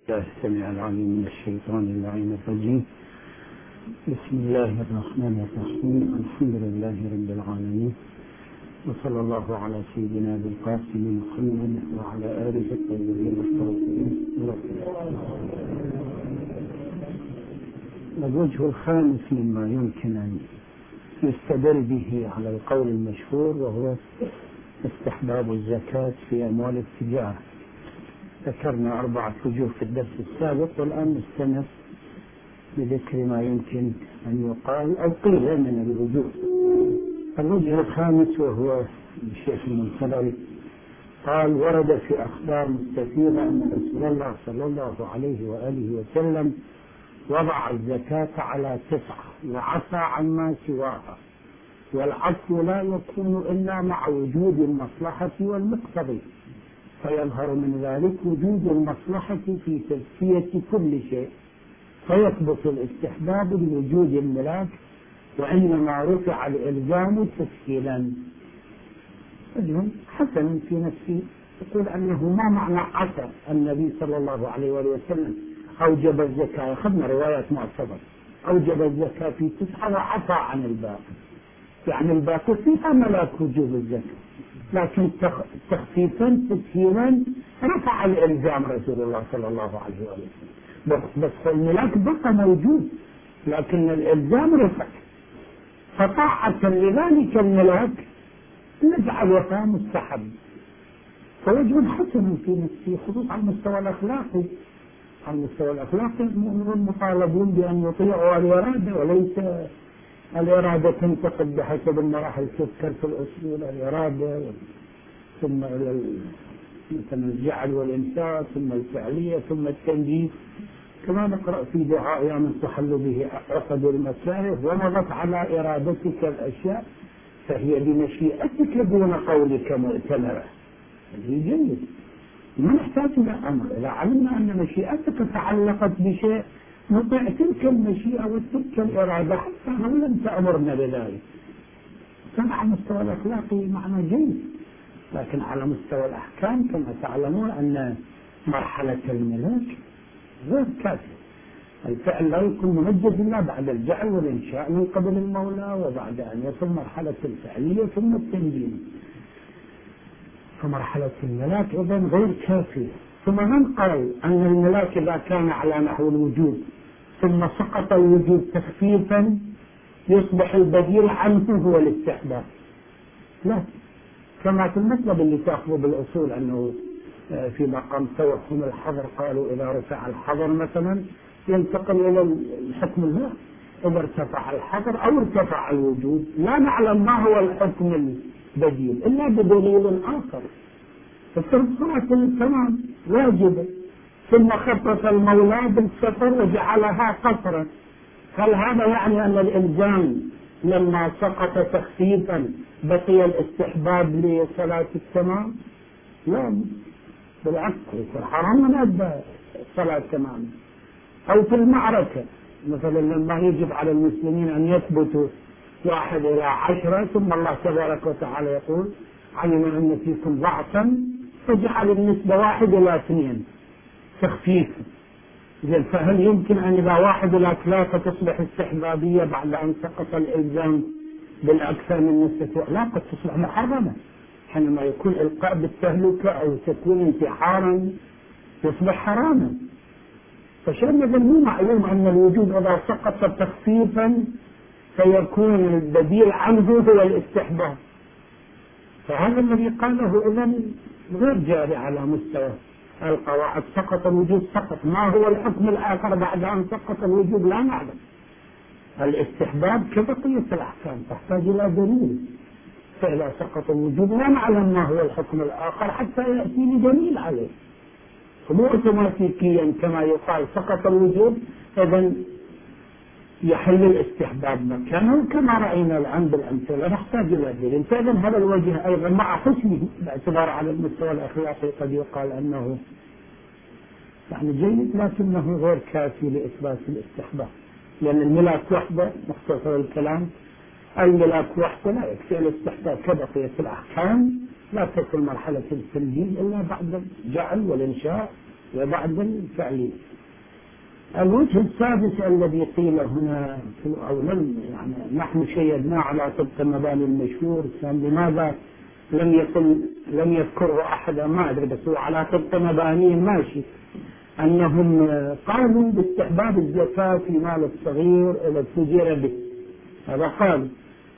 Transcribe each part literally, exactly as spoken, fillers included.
الله السميع العليم من الشيطان اللعين الرجيم. بسم الله الرحمن الرحيم. الحمد لله رب العالمين، وصلى الله على سيدنا بالقاسم محمد وعلى آله الطيبين الطاهرين. الوجه الخامس مما يمكن أن يستدل به على القول المشهور وهو استحباب الزكاة في أموال التجارة. ذكرنا أربعة وجوه في الدرس السابق، والآن نستمر بذكر ما يمكن أن يقال أو قيل من الوجوه. الوجه الخامس وهو الشيخ المنصري قال: ورد في أخبار مستفيضة أن رسول الله صلى الله عليه وآله وسلم وضع الزكاة على تسعة وعفى عما سواها، والعفو لا يكون إلا مع وجود المصلحة والمقتضي، فيظهر من ذلك وجود المصلحة في تزكية كل شيء، فيثبت الاستحباب لوجود الملاك، وإنما رفع الإلزام تسهيلا. رجل حسن في نفسه يقول أنه ما معنى عفى النبي صلى الله عليه وسلم أوجب الزكاة. أخذنا روايات معتبرة، أوجب الزكاة في تسعة وعفى عن الباقي، يعني الباقي فيها ملاك وجوب الزكاة، لكن تخفيفا تسهيلا رفع الإلزام رسول الله صلى الله عليه وسلم. بس الملاك بقى موجود لكن الإلزام رفع، فطاعة لذلك الملاك نجعلها مستحب. فوجه حسن في نفسه، خصوصا على المستوى الأخلاقي. على المستوى الأخلاقي المؤمنون مطالبون بأن يطيعوا الإرادة، وليس الإرادة تنتقد بحسب المراحل. تذكر في الأصول الإرادة ثم إلى مثلا الجعل والإنشاء ثم الفعلية ثم التنجيز، كما نقرأ في دعاء يا من تحل به عقد المسائل: ومضت على إرادتك الأشياء فهي بمشيئتك دون قولك مؤتمرة. هذه جيد، ما نحتاج إلى أمر. إذا علمنا أن مشيئتك تعلقت بشيء نطيع تلك المشيئة وتلك الإرادة حتى لو لم تأمرنا بذلك. كان على المستوى الأخلاقي معنى جيد، لكن على مستوى الأحكام كما تعلمون أن مرحلة الملاك غير كافية. الفعل لا يكون منجز إلا بعد الجعل والإنشاء من قبل المولى، وبعد أن يصل مرحلة الفعلية ثم التنجيز. فمرحلة الملاك إذن غير كافية. ثم من قال أن الملاك إذا كان على نحو الوجود ثم سقط الوجود تخفيفا يصبح البديل عنه هو الاستحباب؟ لا، كما في المطلب اللي تأخذه بالأصول أنه في مقام توهم الحظر، قالوا إذا رفع الحظر مثلا ينتقل إلى الحكم الله. إذا ارتفع الحظر أو ارتفع الوجود لا نعلم ما هو الحكم البديل إلا بدليل آخر. فصرت صلاة التمام واجبة، ثم خفف المولى بالسفر وجعلها قصرا. هل هذا يعني أن الإلزام لما سقط تخفيفا بقي الاستحباب لصلاة التمام؟ لا، بالعكس، حرام من أدى صلاة تمام. أو في المعركة مثلا لما يجب على المسلمين أن يثبتوا واحد إلى عشرة، ثم الله تبارك وتعالى يقول: علم أن فيكم ضعفا فجعل النسبة واحد إلى اثنين تخفيف. فهل يمكن أن إذا واحد إلى ثلاثة تصبح استحبابية بعد أن سقط الإلزام بالأكثر من نسبة؟ لا، قد تصبح محرمة حينما يكون إلقاء بالتهلكة أو تكون انتحارا يصبح حراما. فشأن مو معلوم أن الوجود إذا سقط تخفيفا فيكون البديل عنه هو الاستحباب. فهذا الذي قاله إذن غير جاري على مستوى القواعد. سقط الوجود سقط، ما هو الحكم الآخر بعد أن سقط الوجود لا نعلم. الاستحباب كبقية الأحكام تحتاج إلى دليل، فإذا سقط الوجود لا نعلم ما هو الحكم الآخر حتى يأتي دليل عليه. فمو اوتوماتيكيا كما يقال سقط الوجود إذن يحل الاستحباب مكانه، كما رأينا الآن بالأمثلة نحتاج إلى دليل. فإذن هذا الوجه أيضا مع حسنه باعتبار على المستوى الأخلاقي قد يقال أنه يعني جيد، لكنه غير كافي لإثبات الاستحباب، لأن الملاك وحده مختصر الكلام الملاك وحده لا يكفي الاستحباب. كبقية الأحكام لا تصل مرحلة التنجيز إلا بعد الجعل والإنشاء وبعد الفعلية. الوجه السادس الذي قيل هنا أو لم يعني نحن شيدناه على طبق مباني المشهور، كان لماذا لم يقل لم يذكره أحد ما أدري، بس هو على طبق مبانيه ماشي، أنهم قالوا باستحباب الزكاة في مال الصغير إلى التجارة به، هذا قال.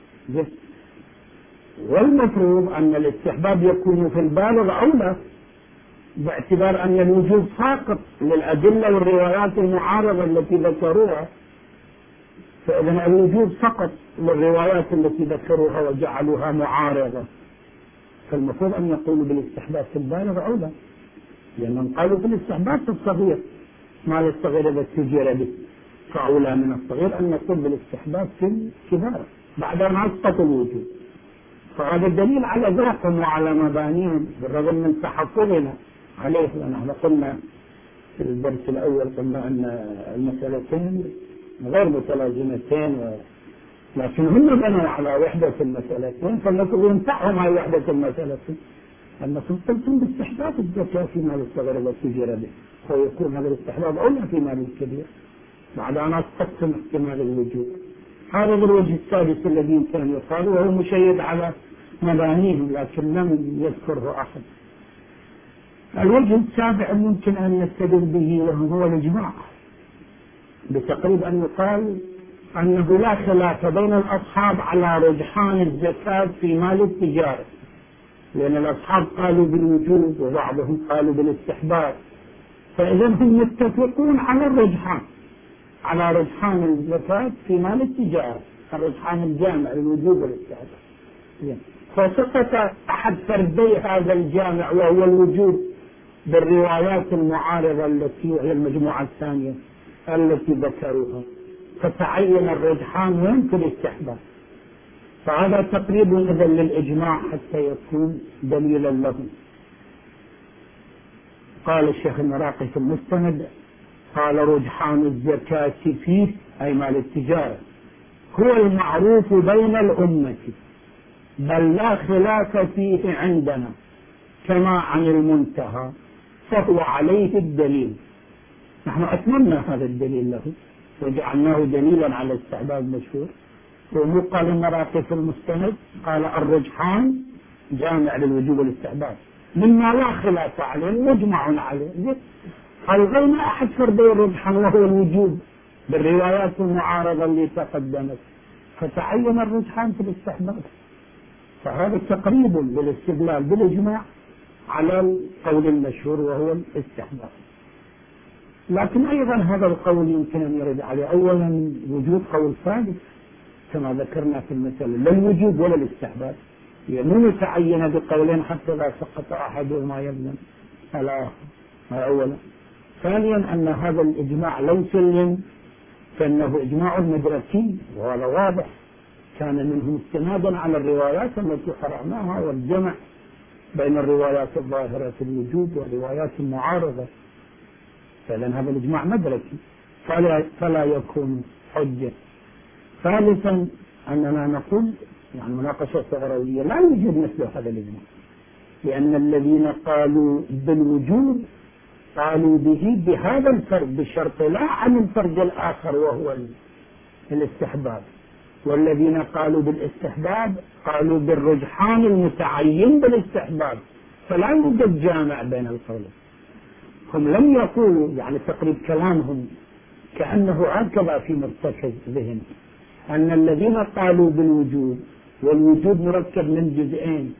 والمفروض أن الاستحباب يكون في البالغ أولى، باعتبار أن الوجوب ساقط للأدلة والروايات المعارضة التي ذكروها، فإذا الوجوب سقط للروايات التي ذكروها وجعلوها معارضة، فالمفروض أن يقولوا بالاستحباب في البالغ أولى، لأنهم قالوا في الاستحباب في الصغير مال الصغير إذا استجير به، فأولى من الصغير أن نقول بالاستحباب في الكبار بعد أن أسقط الوجوب. فهذا الدليل على ذوقهم وعلى مبانيهم بالرغم من تحفظنا عليه. ونحن قلنا في الدرس الأول قلنا أن المسألتين غير متلازمتين، و... لكن هم بنوا على وحدة المسألتين، فالمفروض ينفعهم هاي وحدة المسألتين أنكم قلتم باستحباب الزكاة في مال الصغير والتجارة به، فيكون هذا الاستحباب أولى في مال الكبير بعد أن أسقطتم احتمال الوجوب. هذا الوجه السادس الذي يمكن أن يقال، وهو مشيد على مبانيهم لكن لم يذكره أحد. الوجه السابع ممكن أن نستدل به وهو الإجماع، بتقريب أن يقال أنه لا خلاف بين الأصحاب على رجحان الزكاة في مال التجارة، لأن الأصحاب قالوا بالوجوب وبعضهم قالوا بالاستحباب، فإذا هم متفقون على الرجحان، على رجحان الزكاة في مال التجارة، الرجحان الجامع للوجوب والاستحباب. فسقط أحد فردي هذا الجامع وهو الوجوب بالروايات المعارضة التي هي المجموعة الثانية التي ذكروها، فتعين الرجحان وين في الاستحباب. فهذا تقريب إذا للإجماع حتى يكون دليلا له. قال الشيخ المراقي في المستند قال رجحان الزكاة فيه أي مال التجارة هو المعروف بين الأمة، بل لا خلاف فيه عندنا كما عن المنتهى، فهو عليه الدليل. نحن أتممنا هذا الدليل له وجعلناه دليلا على استحباب المشهور. ومو قال المراقي في المستند قال الرجحان جامع للوجوب والاستحباب مما لا خلاف عليه مجمع عليه، ألغينا أحد فردي الرجحان وهو الوجوب بالروايات المعارضة اللي تقدمت، فتعين الرجحان في الاستحباب. فهذا تقريب للاستدلال بالإجماع على القول المشهور وهو الاستحباب. لكن أيضا هذا القول يمكن أن يرد عليه أولا وجود قول ثالث كما ذكرنا في المثال، لا الوجوب ولا الاستحباب، يعني متعين بقولين حتى لا سقط أحدهما يبنى الآخر، هذا أولا. ثانيا أن هذا الإجماع لو سلم فإنه إجماع مدركي، وهذا واضح كان منه استنادا على الروايات التي قرأناها والجمع بين الروايات الظاهرة في الوجوب والروايات المعارضة، فإذا هذا الإجماع مدركي فلا, فلا يكون حجة. ثالثا أننا نقول يعني مناقشة ثغروية لا يوجد مثل هذا الإجماع، لأن الذين قالوا بالوجوب قالوا به بهذا الفرد بالشرط لا عن الفرد الآخر وهو الاستحباب، والذين قالوا بالاستحباب قالوا بالرجحان المتعين بالاستحباب، فلا يوجد جامع بين القولين. هم لم يقولوا يعني تقريب كلامهم كأنه هكذا في مرتكز ذهن أن الذين قالوا بالوجوب، والوجوب مركب من جزئين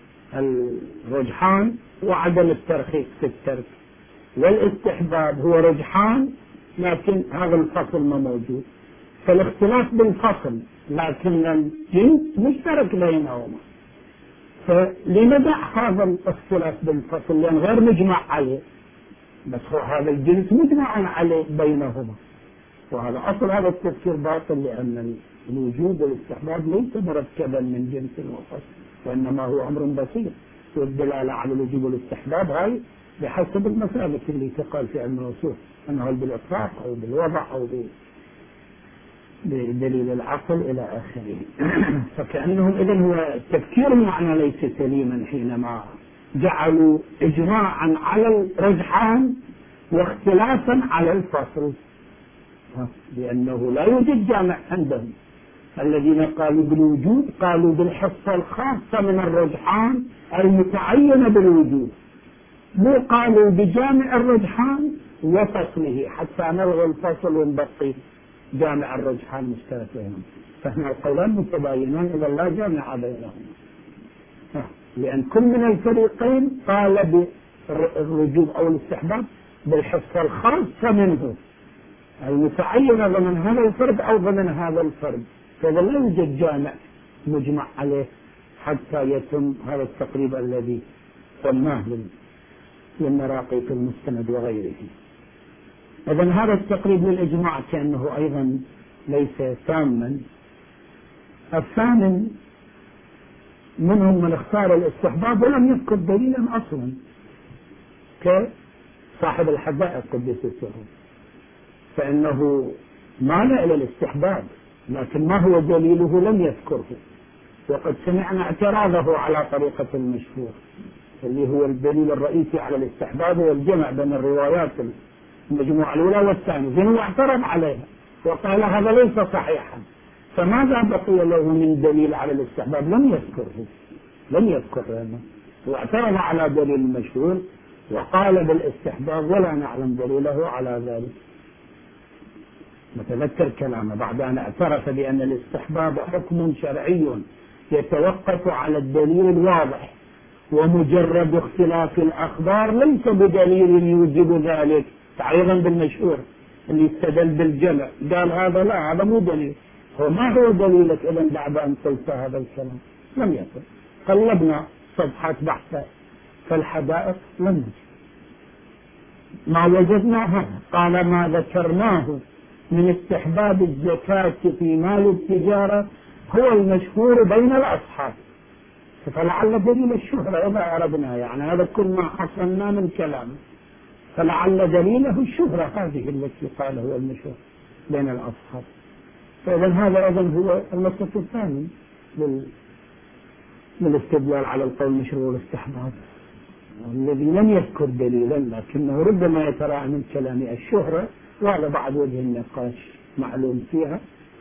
الرجحان وعدم الترخيص في الترك، والاستحباب هو رجحان لكن هذا الفصل ما موجود، فالاختلاف بالفصل لكن الجنس مشترك بينهما، فلندع هذا الاختلاف بالفصل لأن غير مجمع عليه، بس هو هذا الجنس مجمع عليه بينهما، وهذا أصل هذا التفسير باطل، لأن الوجوب والاستحباب ليس مركبا من جنس وفصل، وإنما هو أمر بسيط، والدلالة على الوجوب والاستحباب هاي بحسب المسالك اللي تقال في علم الأصول أنه بالإطلاق أو بالوضع أو بدليل العقل إلى آخره. فكأنهم إذن هو تفكير المعنى ليس سليما حينما جعلوا إجماعا على الرجحان واختلافا على الفصل، لأنه لا يوجد جامع عندهم. الذين قالوا بالوجود قالوا بالحصة الخاصة من الرجحان المتعينة بالوجود، مو قالوا بجامع الرجحان وفصله حتى نلغي الفصل ونبقي جامع الرجحان مشترك بينهم. فهنا القولان متباينان إذا لا جامع بينهم، لأن كل من الفريقين قال بالوجوب أو الاستحباب بالحصة الخاصة منه المتعينة ضمن هذا الفرد أو ضمن هذا الفرد، فإذا لا يوجد جامع مجمع عليه حتى يتم هذا التقريب الذي سماه للمراقي في المستند وغيره. إذن هذا التقريب للإجماع كأنه أيضا ليس تاما. الثامن منهم من اختار الاستحباب ولم يذكر دليلا أصلا كصاحب الحدائق قدس سره، فإنه مال إلى الاستحباب لكن ما هو دليله لم يذكره، وقد سمعنا اعتراضه على طريقة المشهور اللي هو الدليل الرئيسي على الاستحباب والجمع بين الروايات المجموعة الأولى والثانية، هو اعترض عليها وقال هذا ليس صحيحا، فماذا بقي له من دليل على الاستحباب؟ لم يذكره لم يذكره واعترض على دليل المشهور وقال بالاستحباب ولا نعلم دليله على ذلك. نتذكر كلامه بعد أن اعترف بأن الاستحباب حكم شرعي يتوقف على الدليل الواضح، ومجرد اختلاف الأخبار ليس بدليل يوجب ذلك، تعريضا بالمشهور اللي استدل بالجمع قال هذا لا هذا مو دليل. هو ما هو دليلك إذن بعد أن قلت هذا الكلام؟ لم يكن. قلبنا صفحات بحثة فالحدائق لم نجد ما وجدنا هذا. قال ما ذكرناه من استحباب الزكاة في مال التجارة هو المشهور بين الأصحاب، فلعل دليل الشهرة إذا أردنا، يعني هذا كل ما حصلنا من كلامه، فلعل دليله الشهرة هذه التي قال هو المشهور بين الأصحاب. فإذا هذا أيضا هو المسألة الثاني للاستدلال على القول المشروع والاستحباب، الذي لم يذكر دليلا لكنه ربما يتراءى من كلام الشهرة، وهذا بعد وجه النقاش معلوم فيها،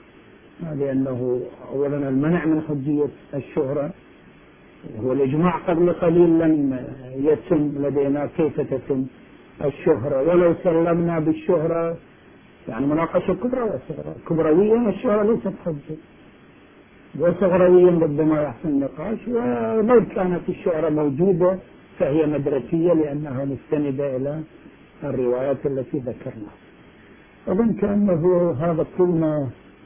لأنه أولا المنع من حجية الشهرة هو الإجماع قبل قليل لم يتم لدينا كيف تتم الشهرة، ولو سلمنا بالشهرة يعني مناقشة كبرى وصغرى. كبرويا الشهرة ليست حجة، وصغرويا ربما يحصل النقاش، ولو كانت الشهرة موجودة فهي مدركية لأنها مستندة إلى الروايات التي ذكرناها. أظن كأنه هذا كل ما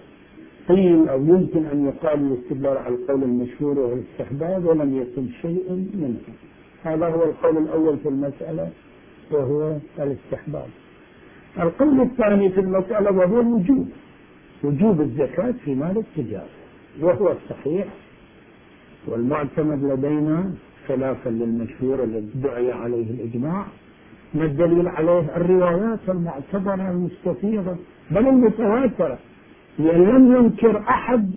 قيل أو يمكن أن يقال الاستدلال على القول المشهور والاستحباب ولم يكن شيء منه. هذا هو القول الأول في المسألة وهو الاستحباب. القول الثاني في المسألة وهو الوجوب، وجوب الزكاة في مال التجارة، وهو الصحيح والمعتمد لدينا خلافا للمشهور الذي دعي عليه الإجماع. ما الدليل عليه؟ الروايات المعتبرة المستفيضة بل المتواترة، لأن لم ينكر أحد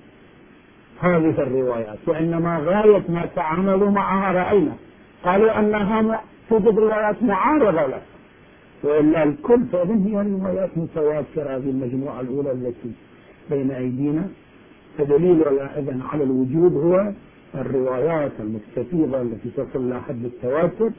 هذه الروايات، وإنما غاية ما تعاملوا معها رأينا قالوا أنها توجد روايات معارضة له، وإلا الكل فإذن هي روايات متواترة هذه المجموعة الأولى التي بين أيدينا. فدليلنا إذن على الوجود هو الروايات المستفيضة التي تصل إلى حد التواتر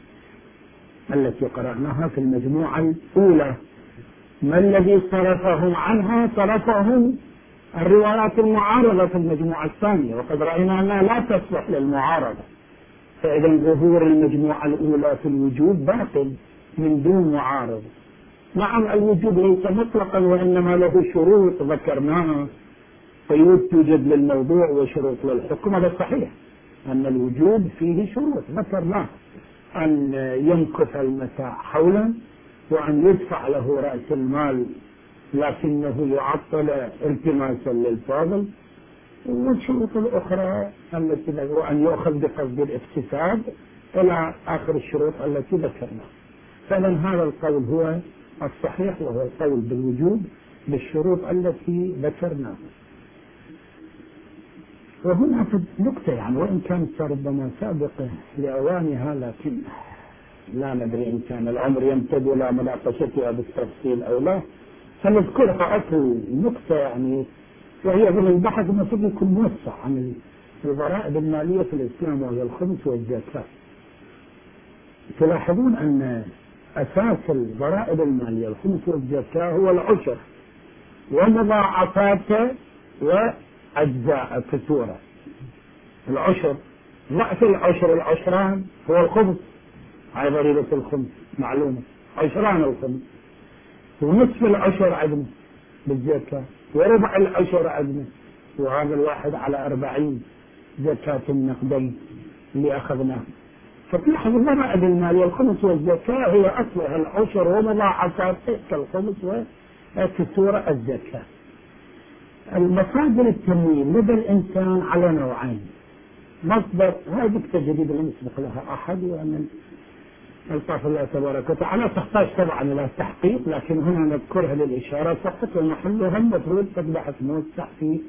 التي قرأناها في المجموعة الأولى. ما الذي صرفهم عنها؟ صرفهم الروايات المعارضة في المجموعة الثانية، وقد رأينا أنها لا تصلح للمعارضة، فإذا ظهور المجموعة الأولى في الوجود باطل من دون معارضة. نعم الوجود ليس مطلقا وإنما له شروط ذكرناها، قيود توجد للموضوع وشروط للحكم، هذا صحيح أن الوجود فيه شروط ذكرناها، أن يمكث المتاع حولا، وأن يدفع له رأس المال لكنه يعطل التماسا للفاضل، والشروط الأخرى التي وأن يؤخذ بقصد الاكتساب إلى آخر الشروط التي ذكرناها. فمن هذا القول هو الصحيح وهو القول بالوجود بالشروط التي ذكرناها. وهنا نقطة يعني وإن كانت ربما سابقة لأوانها، لكن لا ندري إن كان العمر يمتد ولا مناقشتها بالتفصيل أو لا، فنذكرها أكل نقطة يعني، وهي من البحث المفروض يكون موسع عن الضرائب المالية في الإسلام، وهي الخمس والزكاة. تلاحظون أن أساس الضرائب المالية الخمس والزكاة هو العشر ومضاعفاته وأجزاء كثيرة. العشر رأس العشر العشران هو الخمس، هاي ضريبة الخمس معلومة، عشران الخمس، ونصف العشر عدم بالزكاة، وربع العشر عدم، وهذا الواحد على أربعين زكاة النقدين اللي أخذناه. فتلاحظ الضرائب المالية الخمس والزكاة هي أصلها العشر ومضاعفاته كالخمس وكسورة الزكاة. المصادر التمويل لدى الإنسان على نوعين. مصدر هذه التجريد لم يسبق لها أحد، ومن ألطاف الله تبارك وتعالى تحتاج طبعا إلى تحقيق، لكن هنا نذكرها للإشارة فقط، ومحلها المفروض بحث موسع في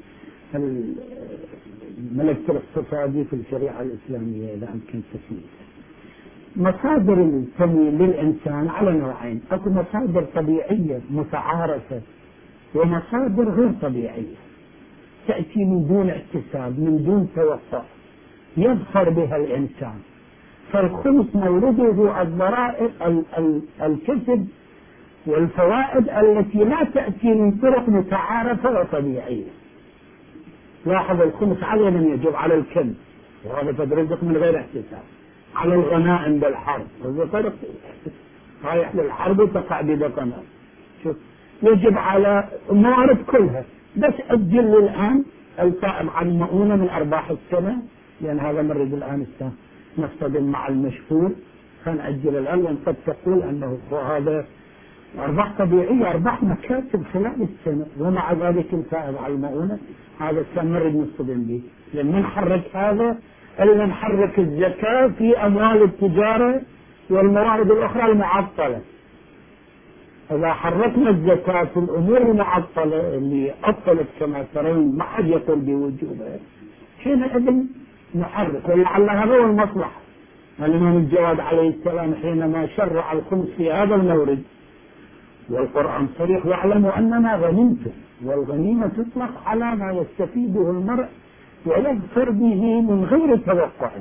الملف الاقتصادي في الشريعة الإسلامية إذا أمكن تسميتها. مصادر التمويل للإنسان على نوعين، أكو مصادر طبيعية متعارفة ومصادر غير طبيعية تأتي من دون احتساب من دون توقع يظفر بها الإنسان. فالخمس مورده الضرائب الكسب والفوائد التي لا تأتي من طرق متعارفة وطبيعية. لاحظ الخمس على من يجب على الكنز، وهذا قد رزق من غير احتساب، على الغنائم بالحرب، وذكرت رايح للحرب وتقع بدقنا، شوف يجب على الموارد كلها، بس أجل الآن القائم عن مؤونة من أرباح السنة، لأن هذا مرد الآن السنة نصطدم مع المشهور، فنأجل الآن، لأن قد تقول أنه هذا أرباح طبيعية، أرباح مكاسب خلال السنة، ومع ذلك الفائض على المؤونة هذا سنرد نصطدم به، لأن نحرك هذا إلا نحرك الزكاة في أموال التجارة والموارد الأخرى المعطلة. إذا حركنا الزكاة في الأمور المعطلة اللي عطلت كما ترون ما حد يقول بوجوبها، حينئذ نحرك، ولعل هذا هو المصلحة. الإمام الجواد عليه السلام حينما شرع الخمس في هذا المورد، والقرآن صريح واعلموا أننا غنمتم، والغنيمة تطلق على ما يستفيده المرء ويظفر به من غير توقع.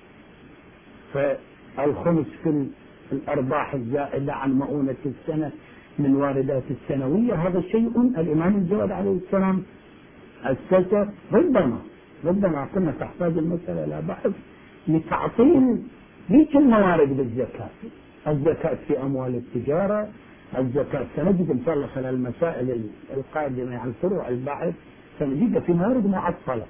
فالخمس في الأرباح الزائدة عن مؤونة السنة من واردات السنوية، هذا شيء الإمام الجواد عليه السلام أسسه. ربما ربما كنا تحتاج المسألة إلى بحث لتعطيل ليش الموارد بالزكاة، الزكاة في أموال التجارة، الزكاة سنجد إن شاء الله خلال المسائل القادمة عن فروع البحث سنجد في موارد معطلة.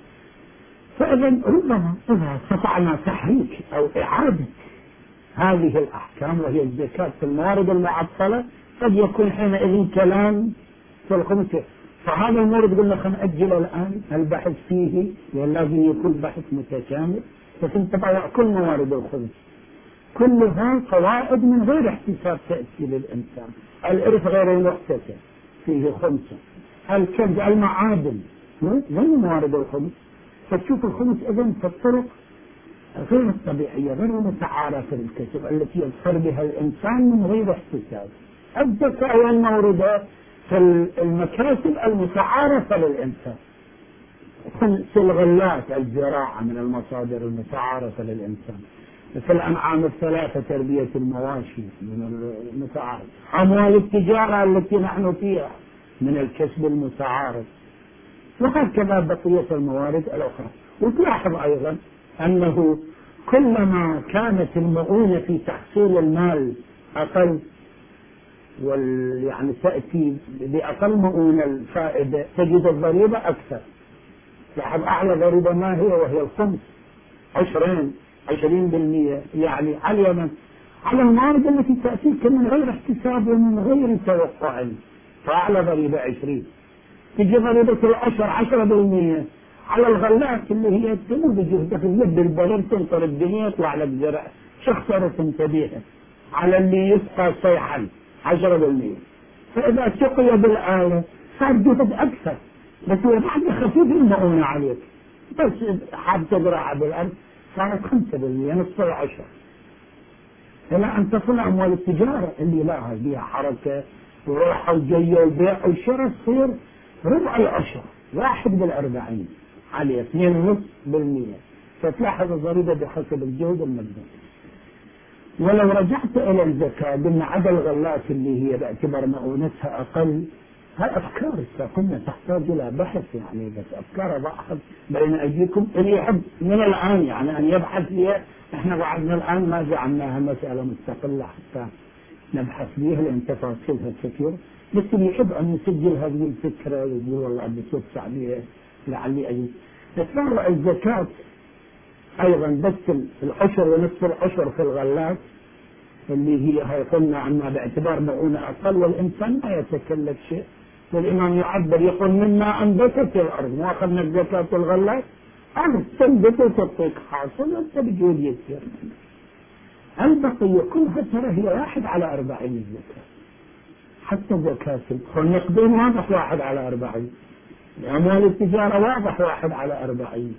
فإذا ربما إذا استطعنا تحريك أو إعادة هذه الأحكام وهي الزكاة في الموارد المعطلة، قد يكون حينئذ كلام في الخمس. فهذا المورد قلنا خلينا نأجل الآن البحث فيه، ولازم يكون بحث متكامل، لكن تبع كل موارد الخمس كلها فوائد من غير احتساب تأتي للإنسان. الإرث غير المحتسب فيه خمسة، الكنز المعادن من موارد الخمس. فتشوف الخمس إذن في الطرق غير الطبيعية غير متعارفة الكسب التي يظفر بها الإنسان من غير احتساب. الزكاة والموردات في المكاسب المتعارفة للإنسان، في الغلات الزراعة من المصادر المتعارفة للإنسان، في الأنعام الثلاثة تربية المواشي من المتعارف، أموال التجارة التي نحن فيها من الكسب المتعارف، وهكذا بقية الموارد الأخرى. وتلاحظ أيضا أنه كلما كانت المؤونة في تحصيل المال أقل، وال يعني تأتي بأقل مؤونة الفائدة، تجد الضريبة أكثر. لاحظ أعلى ضريبة ما هي وهي الخمس، عشرين عشرين بالمئة، يعني على من على الموارد التي تأتيك من غير احتساب ومن غير توقع، فأعلى ضريبة عشرين. تجي ضريبة العشر عشرة بالمئة على الغلات اللي هي تمو بجهدك اليد البلد تنطر الدنيا يطلع لك زرع شخصرة تنتبيها، على اللي يسقى صيحا عشرة بالمئة. فإذا سقي بالآلة صار جهد أكثر، بس هو بعد خفيف المؤونة عليك، بس حاب تزرع بالأرض صارت خمسة بالمئة نصف العشر. إلى أن تصل أموال التجارة اللي لها فيها حركة وراحة وجاية وبيع وشراء تصير ربع العشر واحد بالأربعين عليه اثنين ونص بالمية، فتلاحظ الضريبة بحسب الجهد والمبلغ. ولو رجعت إلى الزكاة قلنا عدا الغلات اللي هي باعتبار مؤونتها أقل، هاي أفكار كنا تحتاج إلى بحث يعني، بس أفكار ضعت بين أيديكم. اللي يحب من الآن يعني أن يبحث فيها، إحنا بعدنا الآن ما جعلناها مسألة مستقلة حتى نبحث فيها لأن تفاصيلها كثير، بس اللي يحب أن يسجل هذه الفكرة ويقول والله بتوسع بها لعلي أجد. تتبرع الزكاة أيضا بس العشر ونصف العشر في الغلات اللي هي هي قلنا عنها باعتبار مؤونة أقل، والإنسان ما يتكلف شيء، والإمام يعبر يقول مما أنبتت الأرض، ما أخذنا الزكاة الغلات أرض تنبت وتعطيك حاصل وأنت بجود يسير. البقية كلها ترى هي واحد على أربعين الزكاة، حتى زكاة النقدين واضح واحد على أربعين، أموال التجارة واضح واحد على أربعين،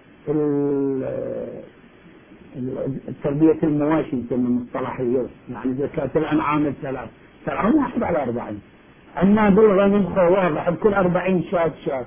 تربية المواشي يسمى مصطلح اليوم يعني زكاة الأنعام الثلاث ترى واحد على أربعين. أما بالغنم واضح بكل أربعين شاة شاة.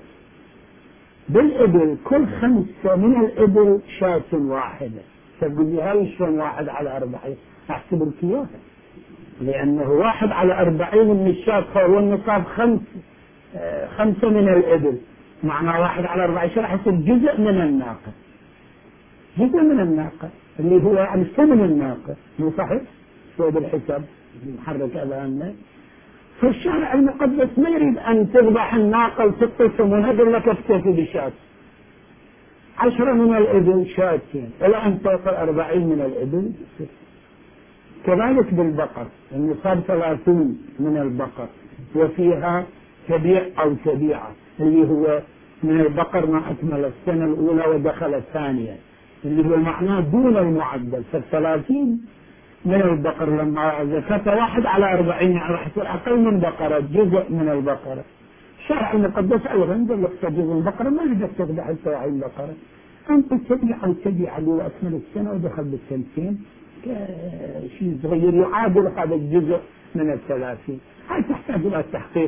بالإبل كل خمسة من الإبل شاة واحدة، تقول لي هاي شلون واحد على أربعين؟ أحسب الكياس، لأنه واحد على أربعين من الشاة هو النصاب خمس آه خمسة من الإبل، معنى واحد على أربعين شو راح يصير جزء من الناقة، جزء من الناقة اللي هو يعني ثمن الناقة، مو صحيح؟ شو بالحساب نحرك أذهاننا. فالشرع المقدس ما يريد أن تذبح الناقة وتعطي ثمنها، يقول لك اكتفي بشاة، عشرة من الإبل شاتين إلى أن توصل أربعين من الإبل. كذلك بالبقر النصاب ثلاثين من البقر، وفيها تبيع أو تبيعة اللي هو من البقر ما أكمل السنة الأولى ودخل الثانية، اللي هو معناه دون المعدل. فالثلاثين من البقر لما زكاة واحد على أربعين على حسب أقل من بقرة جزء من البقرة. الشرع المقدس أيضا يقول لك جزء من البقرة ما يقدر تذبح السبعين بقرة، أنت تبيع أو تبيع اللي أكمل السنة ودخل بالسنتين شيء صغير يعادل هذا الجزء من الثلاثين. هاي تحتاج إلى تحقيق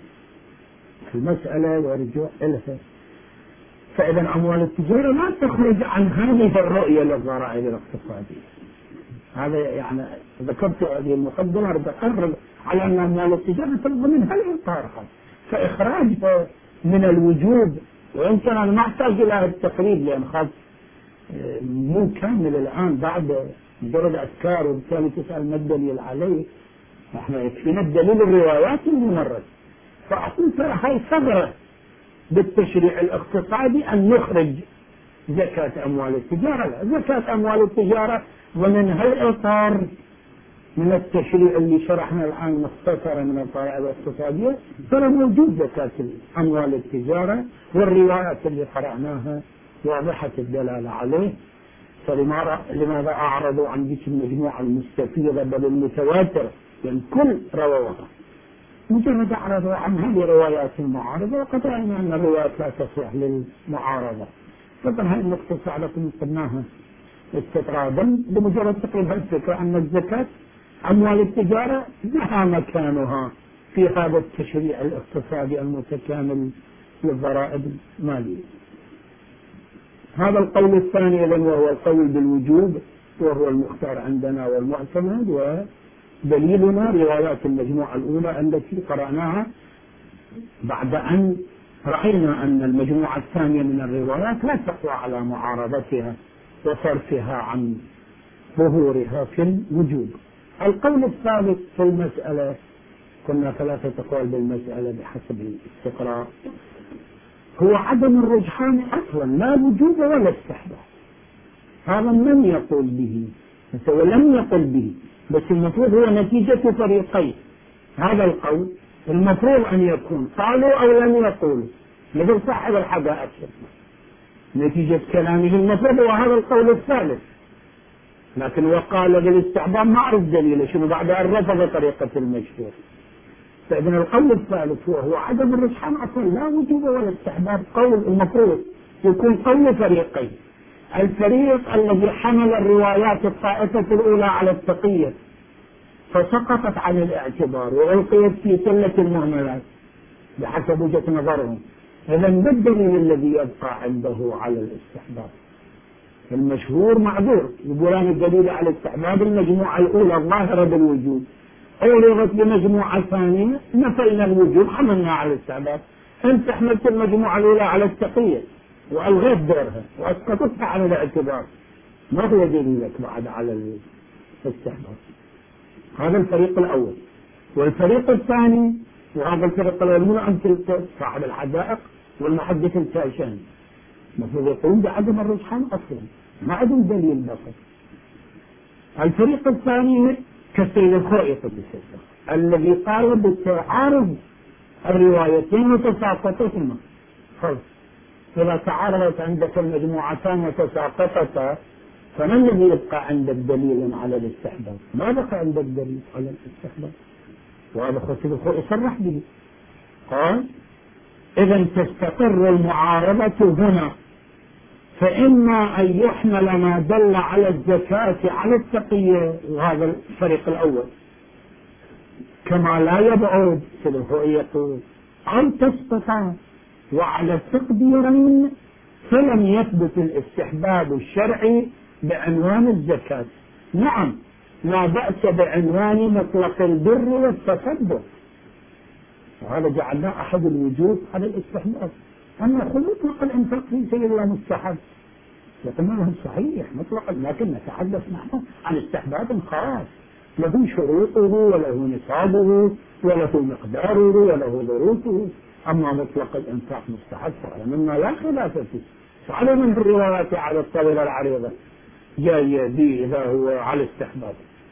المسألة ورجوع إلها. فإذا أموال التجارة لا تخرج عن هذه الرؤية للضرائب الاقتصادية. هذا يعني ذكرت هذه المقدمة بقرر على أن أموال التجارة ضمن هالإطار هذا، فإخراجها من الوجوب، وإن كان أنا ما أحتاج إلى التقريب لأن خاص مو كامل الآن بعد مجرد أذكار، وبالتالي تسأل ما الدليل عليه، احنا يكفينا الدليل الروايات الممرة. فأقول ترى هاي ثغرة بالتشريع الاقتصادي أن نخرج زكاة أموال التجارة. لا، زكاة أموال التجارة ومن هالإطار من التشريع اللي شرحنا الآن مختصرة من الضرائب الاقتصادية، ترى موجود زكاة أموال التجارة، والروايات اللي قرأناها واضحة الدلالة عليه. فلماذا أعرضوا عن ذيك المجموعة المستفيضة بل المتواتر؟ لأن كل رواها مجرد أعرضوا عن هذه روايات المعارضة، وقد رأينا أن الروايات لا تصلح للمعارضة. طبعا هذه النقطة سألكم قلناها استطرادا بمجرد تقريبا الفكرة أن الزكاة أموال التجارة لها مكانها في هذا التشريع الاقتصادي المتكامل للضرائب المالية. هذا القول الثاني إذن وهو القول بالوجوب، وهو المختار عندنا والمعتمد، ودليلنا روايات المجموعة الأولى التي قرأناها بعد أن رأينا أن المجموعة الثانية من الروايات لا تقوى على معارضتها وصرفها عن ظهورها في الوجوب. القول الثالث في المسألة، كنا ثلاثة أقوال بالمسألة بحسب الاستقراء، هو عدم الرجحان أصلا، لا وجوب ولا استحباب. هذا من يقول به، هو لم يقل به، بس المفروض هو نتيجة فريقين. هذا القول المفروض أن يكون قالوا أو لم يقولوا، مثل صاحب الحدائق نتيجة كلامه المفروض هو هذا القول الثالث، لكن وقال بالاستحباب ما أعرف دليله شنو بعد أن رفض طريقة المشهور. فإذن القول الثالث وهو عدم الرجحان أصلا، لا وجوب ولا استحباب، قول المفروض يكون قول فريقين. الفريق الذي حمل الروايات الطائفة الأولى على التقية فسقطت عن الاعتبار وألقيت في سلة المهملات بحسب وجهة نظرهم. إذا ما الدليل الذي يبقى عنده على الاستحباب؟ المشهور معذور، يقولون الدليل على الاستحباب المجموعة الأولى الظاهرة بالوجود، أولغت بمجموعة ثانية نفينا الوجود حملنا على الاستحباب. أنت حملت المجموعة الأولى على التقية وألغيت دورها وأسقطتها على الاعتبار، ما هو دليلك بعد على الاستحباب؟ هذا الفريق الأول. والفريق الثاني، وهذا الفريق الأول من أمثلته صاحب الحدائق والمحدث الكاشاني، المفروض يقولون بعدم الرجحان أصلا، ما عندهم دليل بصر. الفريق الثاني كالسيد الخوئي قدس الذي قال بتعارض الروايتين وتساقطتهما. خلص إذا تعارضت عندك المجموعتان وتساقطتا فما الذي يبقى عندك دليل على الاستحباب؟ ما بقى عندك دليل على الاستحباب. وهذا السيد الخوئي صرح به، قال إذا تستقر المعارضة هنا فإما أن يحمل ما دل على الزكاة على التقية، وهذا الفريق الأول كما لا يبعد يقول، أو تسقط وعلى التقديرين فلم يثبت الاستحباب الشرعي بعنوان الزكاة. نعم لا بأس بعنوان مطلق البر والتصدق، وهذا جعلناه أحد الوجوه على الاستحباب. أما مطلق الإنفاق في سبيل الله مستحب، لكن ما هو صحيح مطلقا، لكن نتحدث نحن عن استحباب خاص له شروطه وله نصابه وله مقداره وله ظروفه. أما مطلق الإنفاق مستحب فعلا مما لا خلاف فيه، فعلى من في الروايات على الطاولة العريضة جاي به إذا هو على الاستحباب.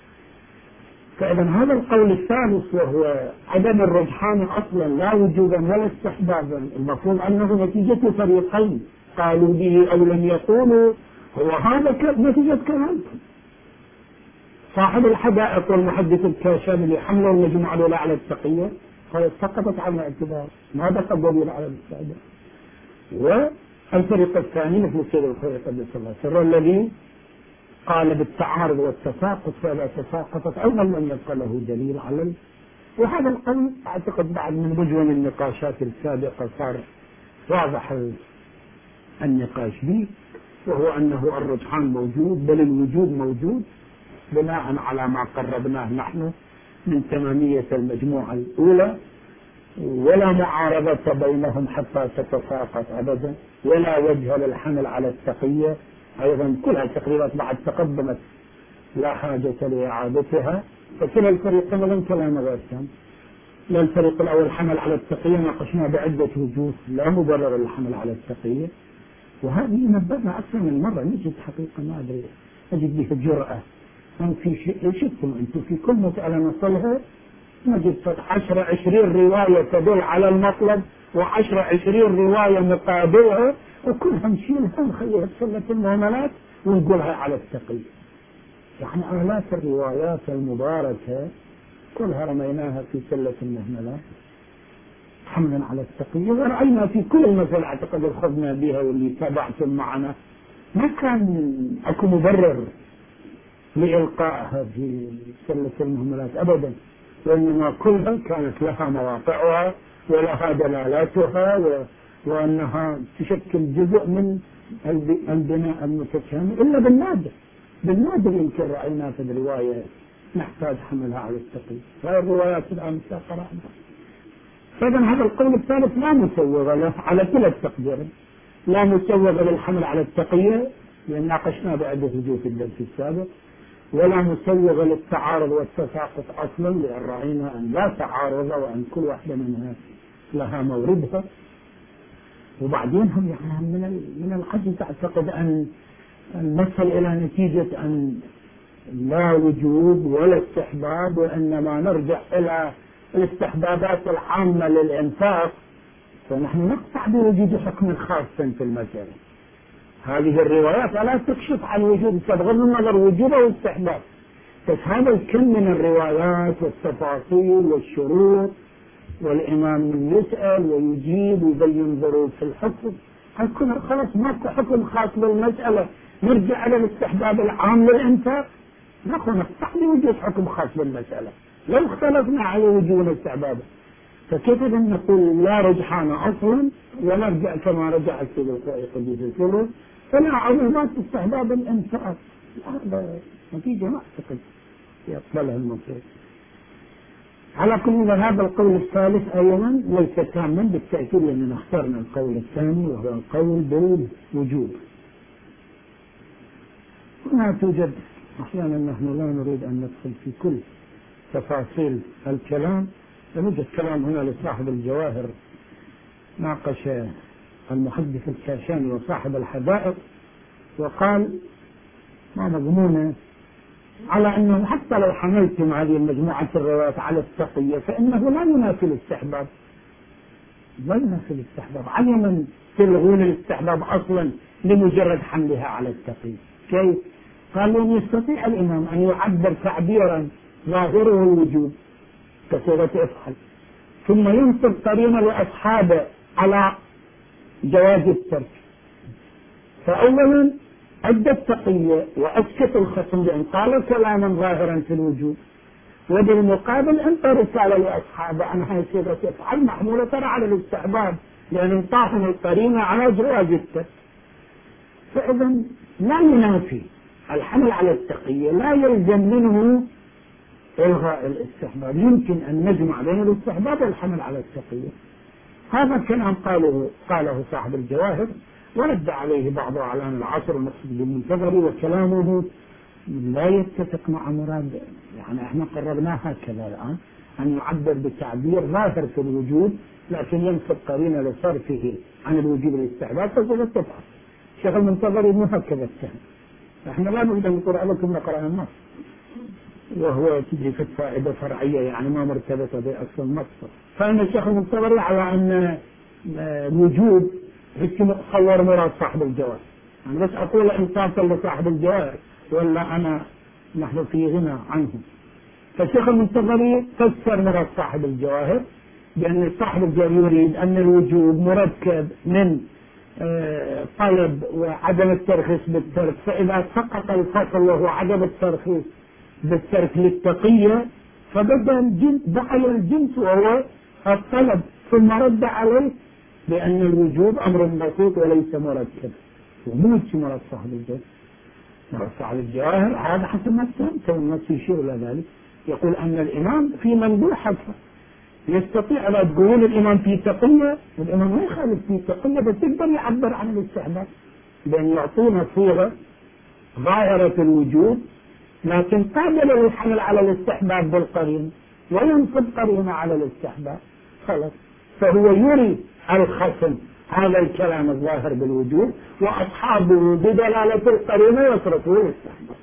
فإذا هذا القول الثالث وهو عدم الرجحان أصلا لا وجوبا ولا استحبابا، المفروض أنه نتيجة فريقين قالوا به أو لم يقولوا، هو هذا نتيجة كلامكم. صاحب الحدائق والمحدث الكاشاني اللي حملوا المجموعة الأولى على التقية فسقطت عن الاعتبار، ما بقى دليل على الاستحباب. والفريق الثاني مثل السيد الخوئي قدس الله سره الذي قال بالتعارض والتساقط، فإذا تساقطت أيضا لم يبقى له دليل على ال... وهذا القول أعتقد بعد من رجوع النقاشات السابقة صار واضح النقاش به، وهو أنه الرجحان موجود بل الوجود موجود بناء على ما قربناه نحن من تمامية المجموعة الأولى، ولا معارضة بينهم حتى تتساقط أبدا، ولا وجه للحمل على التقية أيضا، كلها تقريبات بعد تقدمت لا حاجة لإعادتها. فكلا الفريقين لم كلام غير تام. لا الفريق الأول حمل على التقية ناقشنا بعدة وجوه لا مبرر للحمل على التقية، وهذه نبذنا أكثر من مرة، نجد حقيقة ما أدري نجد بها جرأة. في شيء شفتم أنتم في كل مسألة نصلها نجد عشرة عشرين رواية تدل على المطلب وعشرة عشرين رواية مقابلها، وكلها نشيلها ونخليها سلة المهملات ونقولها على التقية. يعني آلاف الروايات المباركة كلها رميناها في سلة المهملات حملا على التقية، ورأينا في كل المسألة اعتقد أخذنا بها واللي تابعتم معنا ما كان أكو مبرر لإلقائها في سلة المهملات أبدا، وإنما كلها كانت لها مواقعها ولها دلالاتها و... وأنها تشكل جزء من البناء المتكامل، إلا بالنادر بالنادر يمكن رأينا في الرواية نحتاج حملها على التقية، وهي الروايات الآن قرأنا. فإذا هذا القول الثالث لا مسوغ له على كلا التقدير، لا مسوغ للحمل على التقية لأن ناقشنا بعدة وجوه في الدرس السابق، ولا مسوغ للتعارض والتساقط أصلا لأن رأينا أن لا تعارض وأن كل واحدة منها لها موردها. وبعدين هم يعني من من العجز أعتقد أن نصل إلى نتيجة أن لا وجود ولا استحباب، وإنما نرجع إلى الاستحبابات العامة للإنفاق، فنحن نقطع بوجود حكم خاص في المسألة. هذه الروايات لا تكشف عن وجود بغض النظر وجود أو استحباب، بس هذا الكم من الروايات والتفاصيل والشروط، والإمام يسأل ويجيب ويبين ظروف الحكم، هالكل خلاص ماكو حكم خاص بالمسألة نرجع على الاستحباب العام للإنفاق، نحن نفتح لوجود حكم خاص بالمسألة لو اختلفنا على وجود الاستحباب. فكيف نقول لا رجحان أصلا ونرجع كما رجع السيد القديس السر فلا عظمات استحباب الإنفاق؟ هذا نتيجة ما أعتقد يقبلها المنصور. على كل هذا القول الثالث أيضا ليس تاما بالتأكيد، لأننا اخترنا القول الثاني وهو القول بالوجوب. هنا توجد أحيانا نحن لا نريد أن ندخل في كل تفاصيل الكلام، يوجد كلام هنا لصاحب الجواهر ناقش المحدث الكاشاني وصاحب الحدائق وقال ما مضمونه على أنه حتى لو حملتم هذه المجموعة الروايات على التقية فإنه لا ينافي الاستحباب، لا ينافي الاستحباب. عدما تلغون الاستحباب أصلا لمجرد حملها على التقية. كيف؟ قالوا أن يستطيع الإمام أن يعبر تعبيرا ظاهره الوجوب كسورة افعل، ثم ينصب قرينة لأصحابه على جواز الترك، فأولا أدى التقية وأسكت الخصم لأن قال كلاما ظاهرا في الوجوب، وبالمقابل أنت رسالة لأصحابه أنها سورة افعل محمولة ترى على الاستحباب لأن انطاحن القرينة على جواز الترك. فإذا لا ينافي الحمل على التقية، لا يلزم منه إلغاء الاستحباب، يمكن أن نجمع بين الاستحباب والحمل على التقية. هذا الكلام قاله قاله صاحب الجواهر ورد عليه بعض أعلام العصر المقصود بالمنتظري، وكلامه لا يتفق مع مراد. يعني احنا قررناه هكذا الآن أن يعبر بتعبير ظاهر في الوجود لكن ينصب قرينة لصرفه عن الوجوب الاستحباب فقد تفعل. الشيخ المنتظري مو هكذا السهم، احنا لا نريد أن نقرأ لكم نقرأ النص وهو تجري في فائدة فرعية يعني ما مرتبطة بأصل المقصد. فإن الشيخ المنتظري على أن الوجوب اسم صور مراد صاحب الجواهر، أنا بس أقول إنصافا لصاحب الجواهر ولا أنا نحن في غنى عنه. فالشيخ المنتظري فسر مراد صاحب الجواهر بأن صاحب الجواهر يريد أن الوجوب مركب من طلب وعدم الترخيص بالترك، فإذا سقط الفصل وهو عدم الترخيص بالترك للتقية فبدأ دخل الجنس وهو الطلب، ثم رد عليه بأن الوجوب أمر بسيط وليس مركب. ومو مراد صاحب الجواهر، مراد صاحب الجواهر هذا حسب ما فهمت والنص يشير إلى ذلك، يقول أن الإمام في مندوحة يستطيع لا تقولون الإمام في تقية، والإمام ما يخالف في تقية بس يقدر يعبر عن الاستحباب بأن يعطونا صورة ظاهرة الوجود لكن قابلة للحمل على الاستحباب بالقرين وينصب قرينة على الاستحباب خلاص. فهو يري الخصم هذا الكلام الظاهر بالوجود وأصحابه بدلالة القرينة يصرفون الاستحباب.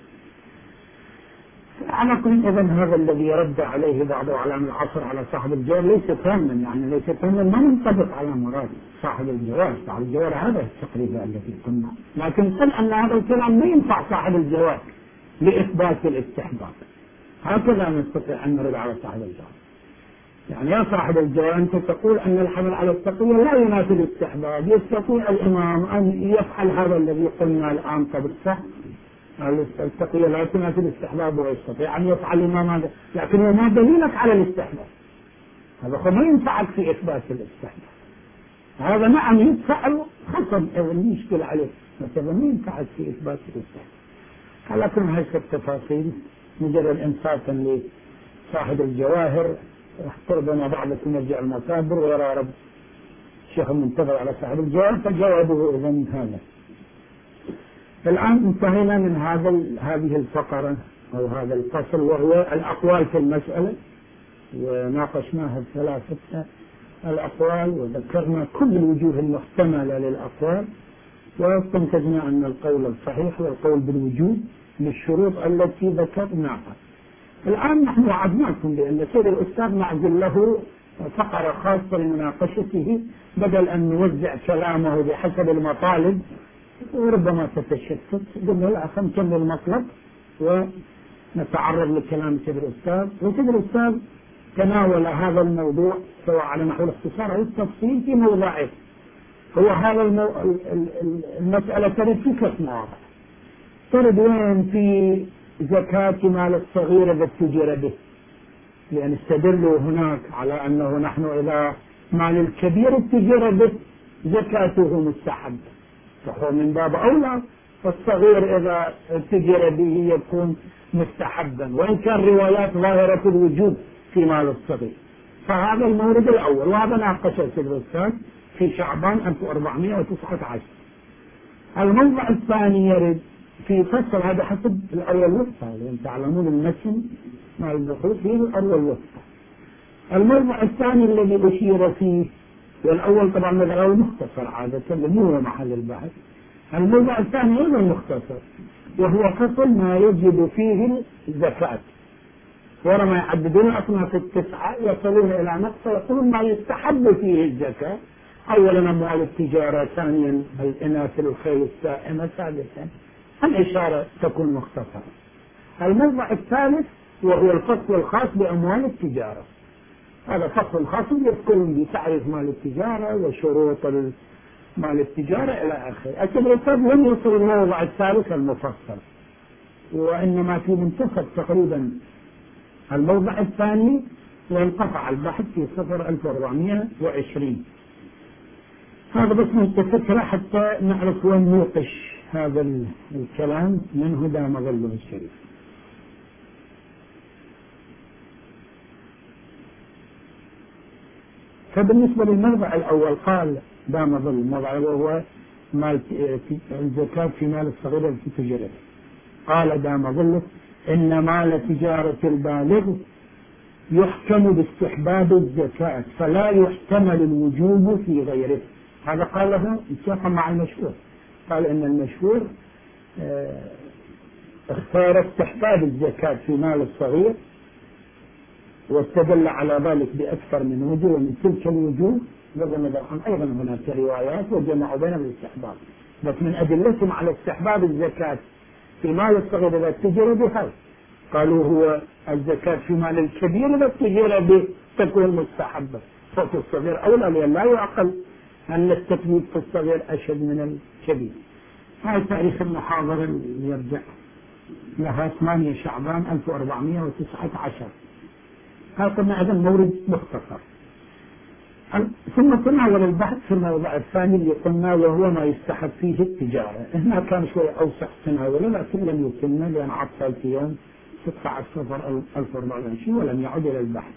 على كل إذن هذا الذي رد عليه بعض أعلام العصر على صاحب الجوار ليس تاما، يعني ليس تاما ما ينطبق على مراد صاحب الجوار. صاحب الجوار هذا التقريب الذي قلنا، لكن قل أن هذا الكلام ما ينفع صاحب الجوار لإثبات الاستحباب. هكذا نستطيع أن نرد على صاحب الجوار. يعني يا صاحب الجوار أنت تقول أن الحمل على التقية لا ينافي الاستحباب، يستطيع الإمام أن يفعل هذا الذي قلنا الآن قبل صح؟ التقية لا تنافي الاستحباب ويستطيع أن يفعل الإمام هذا، لكن ما دليلك على الاستحباب؟ هذا ما ينفعك في إثبات الاستحباب. هذا نعم يدفع خصم المشكلة عليه، مثلا ما ينفعك في إثبات الاستحباب. على كل هذه التفاصيل مجرد إنصافا لصاحب الجواهر احتربنا بعضكم يرجع المصادر ويرى رب الشيخ المنتظر على صاحب الجواهر فجوابه إذن هذا. الآن انتهينا من هذا هذه الفقرة أو هذا الفصل وهو الأقوال في المسألة، وناقشناها بثلاثة الأقوال وذكرنا كل الوجوه المحتملة للأقوال، واستنتجنا أن القول الصحيح هو القول بالوجوب للشروط التي ذكرناها. الآن نحن وعدناكم بأن سيد الأستاذ نعزل له فقرة خاصة لمناقشته بدل أن نوزع كلامه بحسب المطالب وربما تتشتت. قلنا لا نكمل المطلب ونتعرض لكلام سيد الأستاذ، وسيد الأستاذ تناول هذا الموضوع سواء على نحو الاختصار أو التفصيل في موضعه. هو هذا المو... المسألة ترد في ثلاث مواضع. نفترض وين في زكاة مال الصغير إذا اتجر به، لأن استدلوا هناك على أنه نحن إذا مال الكبير اتجر به زكاته مستحب، فهو من باب أولى الصغير إذا اتجر به يكون مستحبا، وإن كان روايات ظاهرة الوجوب في مال الصغير. فهذا المورد الأول، وهذا ناقشه الرسالة في شعبان ألف وأربعمائة وتسعة عشر. الموضع الثاني يرد في فصل، هذا حسب الأروى الوسطى، لأن تعلمون المتن مع البحوث فيه الأروى الوسطى. الموضع الثاني الذي أشير فيه، والأول طبعا الأروى المختصر عادة اللي هو محل البحث، الموضع الثاني أيضا مختصر، وهو فصل ما يجب فيه الزكاة، ولما يحددون الأصناف التسعة يصلون إلى نقطة يقولون ما يستحب فيه الزكاة: أولا أموال التجارة، ثانيا الإناث الخيل السائمة، ثالثا الإشارة تكون مختصرة. الموضع الثالث وهو الفصل الخاص بأموال التجارة، هذا فصل خاص يذكرون بتعريف مال التجارة وشروط مال التجارة إلى آخره. التدريسات لم يصل الموضع الثالث المفصل، وإنما في منتصف تقريبا الموضع الثاني، وانقطع البحث في صفر ألف وأربعمائة وعشرين. هذا بس نتفكر حتى نعرف وين نوقش هذا الكلام من هدى مظله الشريف. فبالنسبة للموضع الأول قال دام ظل الموضع وهو مال الزكاة في مال الصغير التي تجري، قال دام ظله: إن مال تجارة البالغ يحكم باستحباب الزكاة فلا يحتمل الوجوب في غيره. هذا قاله اتفق مع المشهور، قال إن المشهور اه اختار استحباب الزكاة في مال الصغير، واستدل على ذلك بأكثر من وجوه، ومن تلك الوجوه رغم ذلك أيضا هناك روايات وجمعوا بين الاستحباب، بس من أدلتهم على استحباب الزكاة في مال الصغير إذا اتجر به قالوا هو الزكاة في مال الكبير إذا اتجر به تكون مستحبة، ففي الصغير أولى، لأن لا يعقل أن التكليف في الصغير أشد من الكبير. هذا تاريخ المحاضرة اللي يرجع لها ثمانية شعبان ألف وأربعمائة وتسعة عشر. هذا قلنا أيضا مورد مختصر. ثم تناول البحث في الموضوع الثاني اللي قلنا وهو ما يستحب فيه التجارة. هنا كان شوي أوسع تناوله، لكن لم يتم لأن عطل في يوم ستة عشر صفر ألف وأربعة وعشرين ولم يعد إلى البحث.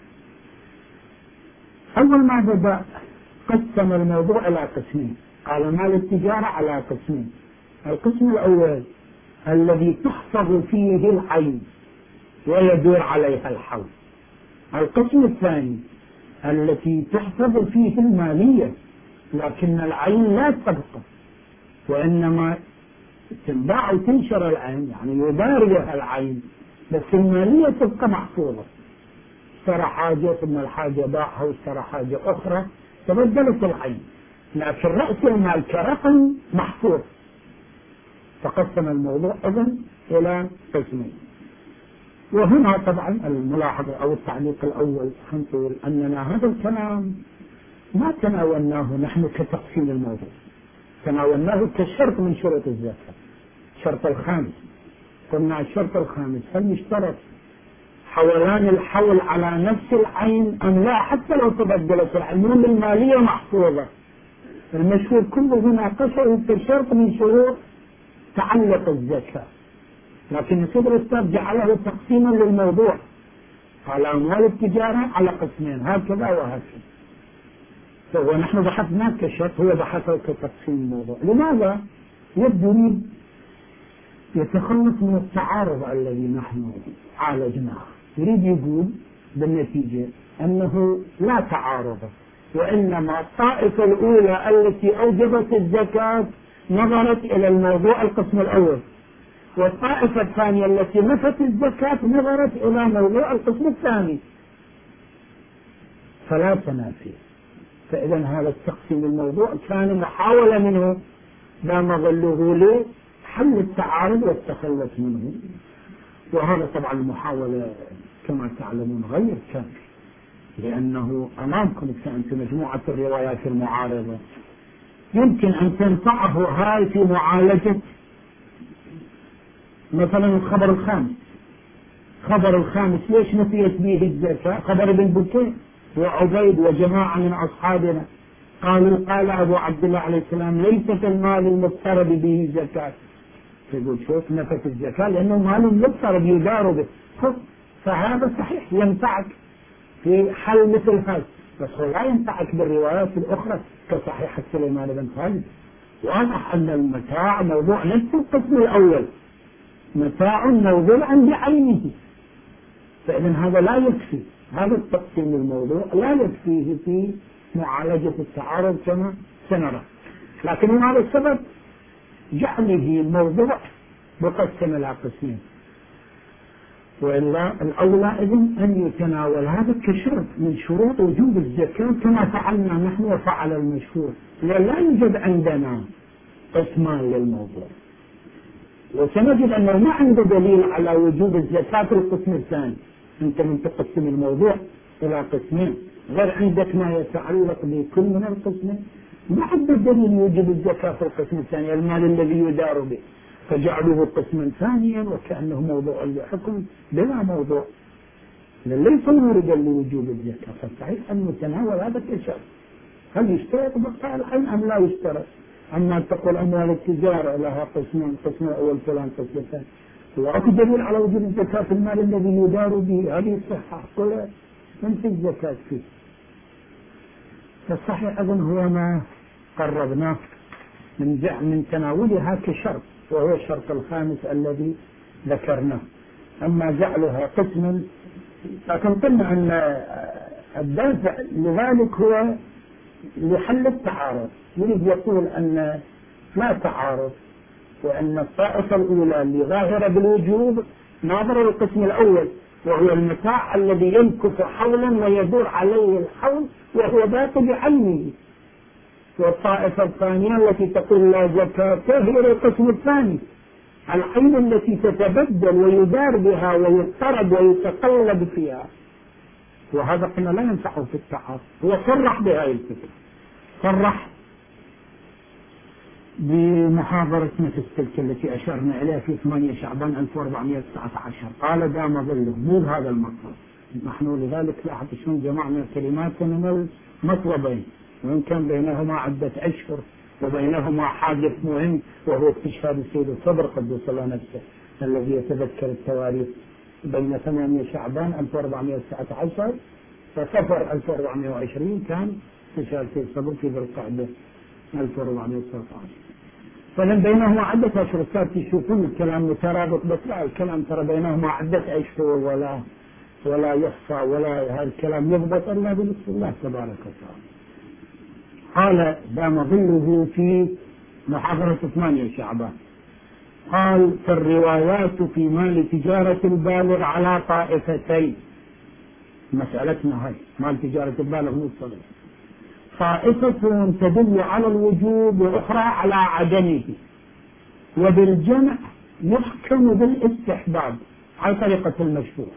أول ما بدأ قسم الموضوع إلى قسمين، قال مال التجارة على قسمين: القسم الأول الذي تحفظ فيه العين ويدور عليها الحول، القسم الثاني التي تحفظ فيه المالية لكن العين لا تبقى، وإنما تنباع وتنشر العين، يعني يداريها العين بس المالية تبقى محفوظة. اشترى حاجة ثم الحاجة باعها واشترى حاجة أخرى تبدلت العين، لكن رأس المال كرقم محفوظ. فقسم الموضوع إذن إلى قسمين. وهنا طبعا الملاحظة أو التعليق الأول نقول أننا هذا الكلام ما تناولناه نحن كتقسيم الموضوع، تناولناه كشرط من شروط الزكاة، الشرط الخامس. قلنا الشرط الخامس هل يشترط حولان الحول على نفس العين أم لا، حتى لو تبدلت العين المالية محفوظة. المشهور كله هنا قصر كشرط من شروط تعلق الزكاة، لكن صدر الأستاذ جعله تقسيما للموضوع، قال أموال التجارة على قسمين هكذا وهكذا. فهو نحن بحثنا كشرط، هو بحثه كتقسيم الموضوع. لماذا؟ يبدو يتخلص من التعارض الذي نحن عالجناه، يريد يقول بالنتيجة أنه لا تعارض، وإنما الطائفة الأولى التي أوجبت الزكاة نظرت إلى الموضوع القسم الأول، والطائفة الثانية التي نفت الزكاة نظرت إلى موضوع القسم الثاني، فلا تنافي. فإذا هذا التقسيم الموضوع كان محاولة منه لا مظله لحل التعارض والتخلص منه، وهذا طبعا المحاولة كما تعلمون غير كافي، لأنه أمامكم كانت مجموعة الروايات المعارضة يمكن أن تنفعه هاي في معالجة مثلا الخبر الخامس، خبر الخامس ليش نفيت به الزكاة؟ خبر ابن بكير وعبيد وجماعة من أصحابنا قالوا قال أبو عبد الله عليه السلام ليس في المال المضطرب به زكاة. يقول شوف نفت الزكاة لأنه مال مضطرب يدار به، فهذا صحيح ينفعك في حل مثل هذا، بس هو لا ينفعك بالروايات الأخرى كصحيح سليمان بن خالد. واضح أن المتاع موضوع نفس القسم الأول، متاع موضوع بعينه، فإذا هذا لا يكفي، هذا التقسيم الموضوع لا يكفيه في معالجة التعارض كما سنرى. لكن هذا السبب جعله الموضوع مقسم إلى قسمين، وإلا الأولى إذن أن يتناول هذا كشرط من شروط وجوب الزكاة كما فعلنا نحن وفعل المشهور، لا يوجد عندنا قسمان للموضوع، وسنجد أنه ما عنده دليل على وجوب الزكاة في القسم الثاني. أنت من تقسم الموضوع إلى قسمين غير عندك ما يتعلق بكل من القسمين، ما عنده دليل يوجب الزكاة في القسم الثاني المال الذي يدار به، فجعلوه قسما ثانيا وكأنه موضوع لحكم بلا موضوع، ليس موردا لوجوب الزكاة. فالصحيح أن نتناول هذا كشرط، هل يشترط بقاء العين أم لا يشترط؟ أما تقول أموال التجارة لها قسمين، قسم أول فلان قسم ثاني، وأكو دليل على وجوب الزكاة في المال الذي يدار به، هذه الصحة كلها من في الزكاة فيه. فالصحيح أظن هو ما قربناه من جعل من تناولها كشرط، وهو الشرط الخامس الذي ذكرناه. أما جعلها قسما، لكن قلنا أن الدافع لذلك هو لحل التعارض، يريد يقول أن لا تعارض، وأن الطائفة الأولى اللي ظاهرة بالوجوب ناظرة للقسم الأول وهو المتاع الذي يمكث حولا ويدور عليه الحول وهو باقي بعينه، والطائفة الثانية التي تقول لا زكاة هي القسم الثاني، العين التي تتبدل ويدار بها ويضطرب ويتقلب فيها، وهذا قلنا لا ينفعه في التعارض. هو صرح بهذه الفكرة، صرح بمحاضرة نفس تلك التي أشرنا إليها في ثمانية شعبان ألف وأربعمائة وتسعة عشر، قال دام ظله، مو هذا المطلب. نحن لذلك لاحظ شلون جمعنا الكلمات من المطلبين، وإن كان بينهما عدة أشهر وبينهما حادث مهم وهو استشهاد السيد الصدر قدس الله نفسه الذي يتذكر التواريخ بين ثمانية شعبان ألف وأربعمائة وتسعة عشر وصفر ألف وأربعمائة وعشرين كان استشهاد السيد الصدر في ذي القعدة ألف وأربعمائة وتسعة عشر، فلن بينهما عدة أشهر. صار تشوفون الكلام مترابط، بس لا، الكلام ترى بينهما عدة أشهر ولا ولا يحصى ولا هذا الكلام يضبط إلا بنص الله تبارك وتعالى. قال دام ظله في محاضرة ثمانية شعبان، قال فالروايات في مال تجارة البالغ على طائفتين، مسألتنا هاي مال تجارة البالغ مو صغير، طائفة تدل على الوجوب وأخرى على عدمه، وبالجمع يحكم بالاستحباب على طريقة المشهور.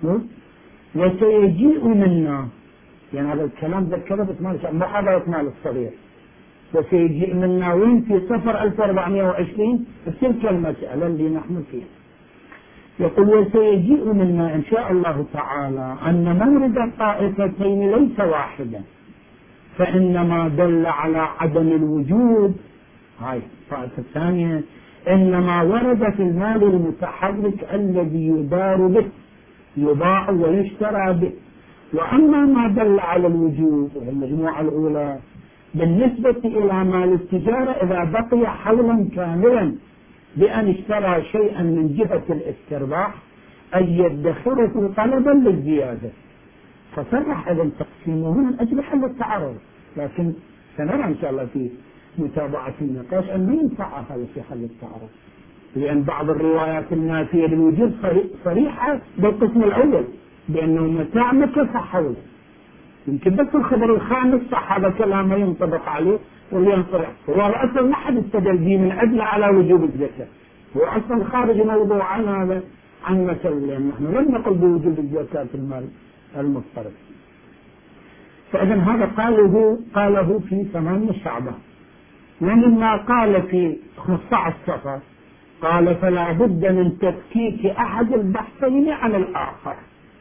وسيجيء منا، يعني هذا الكلام ذكره بثمان محاضرة مال الصغير، وسيجيء منا وين في صفر ألف وأربعمائة وعشرين تلك المسألة اللي نحن فيها. يقول وسيجيء منا إن شاء الله تعالى أن مورد الطائفتين ليس واحدا، فإنما دل على عدم الوجود، هاي الطائفة الثانية، إنما ورد في المال المتحرك الذي يدار به يباع ويشترى به. وأما ما دل على الوجود المجموعة الأولى بالنسبة إلى مال التجارة إذا بقي حولا كاملا بأن اشترى شيئا من جهة الاسترباح أن يدخره طلبا للزيادة، فصرح إذا تقسيمه من أجل حل التعارض. لكن سنرى إن شاء الله في متابعة النقاش أن ما ينفع هذا في حل التعارض، لأن بعض الروايات النافية للوجود صريحة بالقسم الأول بأنه متاع مكث حوله، يمكن بس الخبر الخامس صح هذا كلام ينطبق عليه واللي ينصرح، هو أصلا ما حد استدل به من أجل على وجوب الزكاة، هو أصلا خارج موضوع عن هذا عن مثل، لأن نحن لم نقل بوجوب الزكاة في المال المفترض. فإذا هذا قاله قاله في ثمانية شعبان، ومما قال في خمسة عشر صفر قال فلا بد من تفكيك أحد البحثين عن الآخر،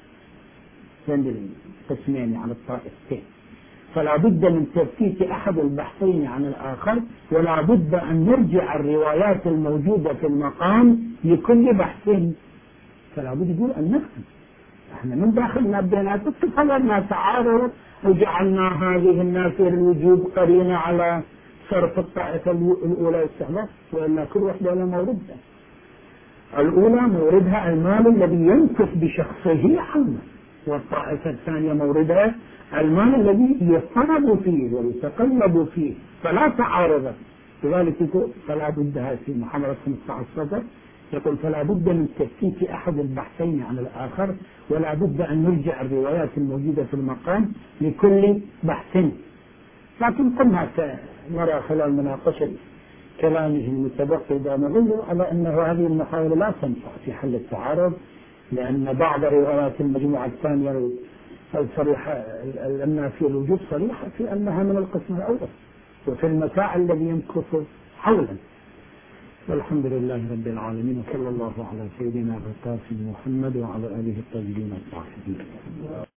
قسمين عن الطائفتين، فلا بد من تفكيك أحد البحثين عن الآخر، ولا بد أن نرجع الروايات الموجودة في المقام لكل بحث. فلا بد يقول أن نفهم احنا من داخلنا بينات تصورنا تعارض وجعلنا هذه النافية الوجوب قرينة على صرف الطائفة الأولى استحباب، وإلا كل واحدة لها موردها. الأولى موردها المال الذي ينكف بشخصه عنه، والطائفة الثانية موردها المال الذي يضطرب فيه ويتقلب فيه، فلا تعارض. لذلك يقول فلا بد في محاضرة خمسة عشر يقول فلا بد من تفكيك أحد البحثين عن الآخر، ولا بد أن نرجع الروايات الموجودة في المقام لكل بحث. لكن قلنا نرى خلال مناقشة كلامه المتبقي دائما على أن هذه المحاولة لا تنفع في حل التعارض، لأن بعض روايات المجموعة الثانية الصريحة النافية الوجود صريحة في أنها من القسم الأول وفي المتاع الذي يمكث حولا. والحمد لله رب العالمين، وصلى الله على سيدنا القاسم محمد وعلى آله الطيبين الطاهرين.